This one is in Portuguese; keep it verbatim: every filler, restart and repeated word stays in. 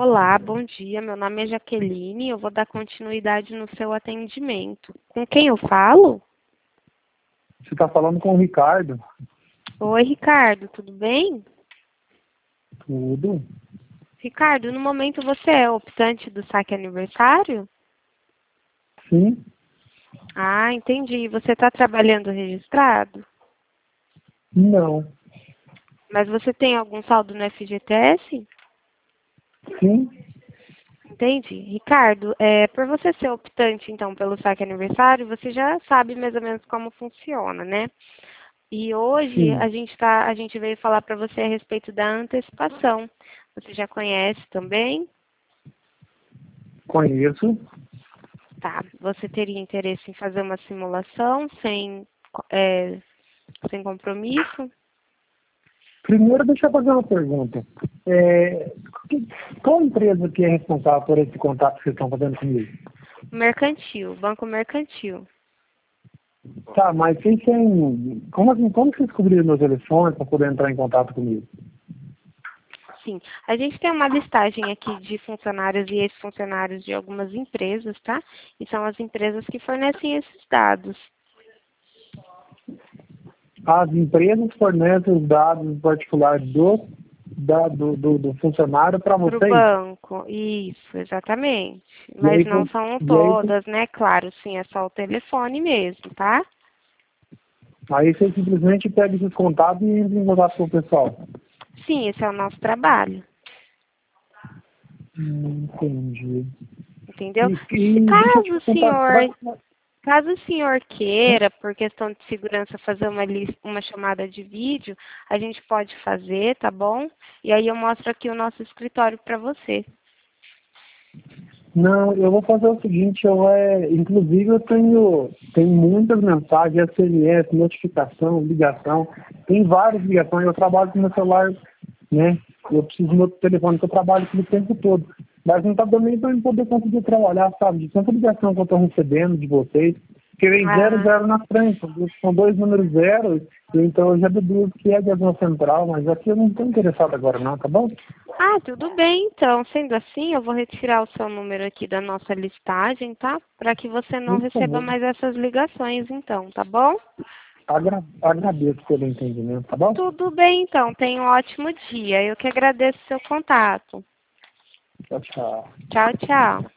Olá, bom dia. Meu nome é Jaqueline. Eu vou dar continuidade no seu atendimento. Com quem eu falo? Você está falando com o Ricardo? Oi, Ricardo, tudo bem? Tudo. Ricardo, no momento você é optante do saque aniversário? Sim. Ah, entendi. Você está trabalhando registrado? Não. Mas você tem algum saldo no F G T S? Sim. Entendi. Ricardo, é, por você ser optante, então, pelo saque aniversário, você já sabe mais ou menos como funciona, né? E hoje a Sim. gente tá, a gente veio falar para você a respeito da antecipação. Você já conhece também? Conheço. Tá. Você teria interesse em fazer uma simulação sem, é, sem compromisso? Primeiro, deixa eu fazer uma pergunta. É, que- qual empresa que é responsável por esse contato que vocês estão fazendo comigo? Mercantil, Banco Mercantil. Tá, mas vocês têm... Como assim? Como que vocês descobriram meu telefone para poder entrar em contato comigo? Sim, a gente tem uma listagem aqui de funcionários e ex-funcionários de algumas empresas, tá? E são as empresas que fornecem esses dados. As empresas fornecem os dados particulares do, da, do, do, do funcionário para Para o vocês? banco, isso, exatamente. E Mas aí, não com- são e aí, todas, né? Claro, sim, é só o telefone mesmo, tá? aí você simplesmente pega esses contatos e entra em contato com o pessoal. Sim, esse é o nosso trabalho, Hum, Entendi. entendeu? E, e deixa eu te Caso o perguntar, você vai... senhor, caso o senhor queira, por questão de segurança, fazer uma lista, uma chamada de vídeo, a gente pode fazer, tá bom? E aí eu mostro aqui o nosso escritório para você. Não, eu vou fazer o seguinte, eu é, inclusive eu tenho, tenho muitas mensagens, S M S, notificação, ligação, tem várias ligações, eu trabalho com meu celular, né? Eu preciso do meu telefone que eu trabalho com o tempo todo. Mas não está dando nem para eu poder conseguir trabalhar, sabe? De tanta ligação que eu estou recebendo de vocês. Porque vem zero, Ah, zero na frente, são dois números zeros, então eu já deduzo que é de alguma central, mas aqui eu não estou interessado agora não, tá bom? ah, tudo bem, então. Sendo assim, eu vou retirar o seu número aqui da nossa listagem, tá? Para que você não Por receba favor. mais essas ligações, então, tá bom? Agra agradeço pelo entendimento, tá bom? Tudo bem, então. Tenha um ótimo dia. Eu que agradeço o seu contato. Tchau, tchau. Tchau, tchau.